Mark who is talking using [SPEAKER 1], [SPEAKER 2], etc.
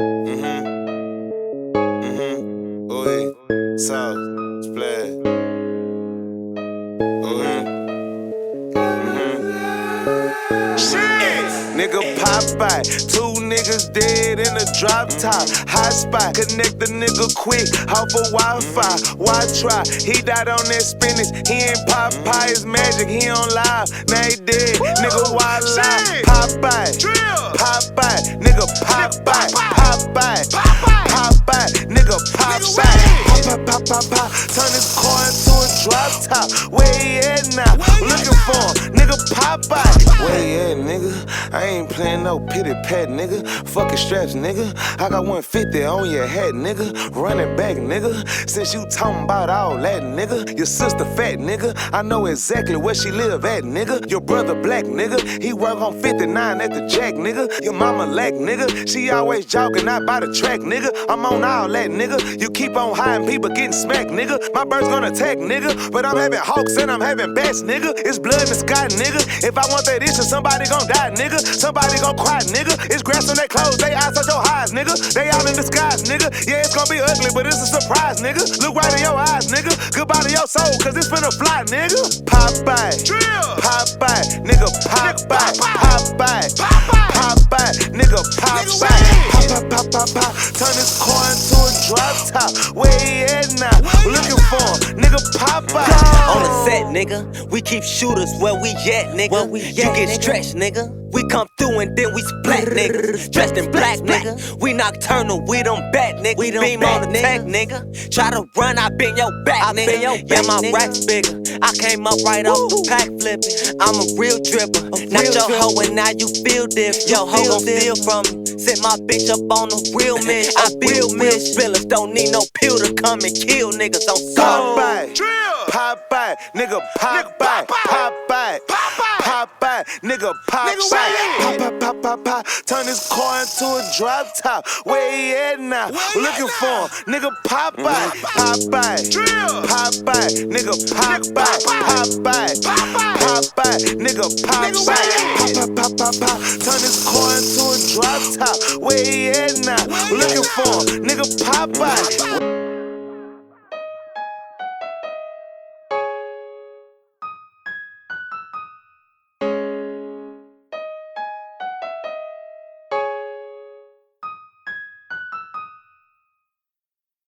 [SPEAKER 1] Oui, South, Splash. Nigga Popeye, two niggas dead in a drop top. High spot, connect the nigga quick off of Wi-Fi. Why try? He died on that spinach. He ain't Popeye's magic. He on live. Now he dead. Nigga, why lie? Popeye, Popeye, nigga Popeye, Popeye, Popeye, nigga Popeye. Pop, turn his car into a drop top. Where he at now? Looking for him, nigga Popeye. Where he at, nigga? I ain't playing no pity pat, nigga. Fucking straps, nigga. I got 150 on your head, nigga. Running back, nigga. Since you talking about all that, nigga. Your sister fat, nigga. I know exactly where she live at, nigga. Your brother black, nigga. He work on 59 at the Jack, nigga. Your mama lack, nigga. She always jogging out by the track, nigga. I'm on all that, nigga. You keep on hiding, people getting smacked, nigga. My bird's gonna attack, nigga. But I'm having hawks and I'm having bats, nigga. It's blood in the sky, nigga. If I want that issue, somebody gon' die, nigga. Somebody gon' cry, nigga. It's grass on their clothes, they eyes on your eyes, nigga. They out in disguise, nigga. Yeah, it's gonna be ugly, but it's a surprise, nigga. Look right in your eyes, nigga. Goodbye to your soul, cause it's finna fly, nigga. Popeye, Popeye, nigga Popeye, Popeye, Popeye, nigga Popeye. Pop, turn his car into a drop top. Where he at now? Looking for him, nigga Popeye.
[SPEAKER 2] On the set, nigga, we keep shooters where we at, nigga. You get stretched, nigga. We come through and then we splat, nigga. Dressed in black, nigga. We nocturnal, we don't bat, nigga. We beam on the tech, nigga. Try to run, I bend your back, nigga. Yeah, my rack's bigger. I came up right off the pack flipping. I'm a real dripper. Not your hoe and now you feel different. Yo, hoe gon' steal from me. Set my bitch up on a real mission. I build mill spillers. Don't need no pill to come and kill niggas on
[SPEAKER 1] Popeye, Popeye, nigga Popeye, Popeye, Popeye, nigga Popeye. Pop, turn his car into a drop top. Where he at now? Looking for him, nigga Popeye, Popeye, Popeye, nigga Popeye, Popeye, Popeye, nigga Popeye. Turn his car into a drop top. Where he at now? Looking for him, nigga Popeye.